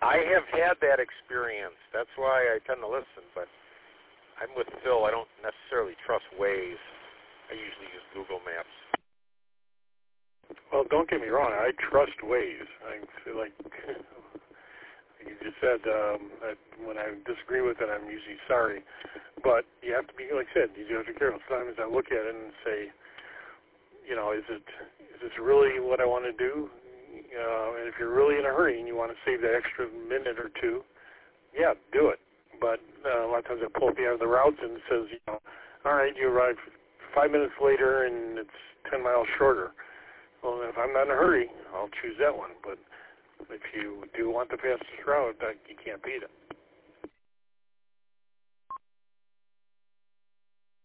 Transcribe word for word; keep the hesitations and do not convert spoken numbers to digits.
I have had that experience. That's why I tend to listen, but I'm with Phil. I don't necessarily trust Waze. I usually use Google Maps. Well, don't get me wrong. I trust Waze. I feel like you just said um, that when I disagree with it, I'm usually sorry. But you have to be, like I said, you have to be careful. Sometimes I look at it and say, you know, is it is this really what I want to do? Uh, and if you're really in a hurry and you want to save that extra minute or two, yeah, do it. But uh, a lot of times I pull up the end of the routes and it says, you know, all right, you arrive five minutes later and it's ten miles shorter. Well, if I'm not in a hurry, I'll choose that one. But if you do want the fastest route, you can't beat it.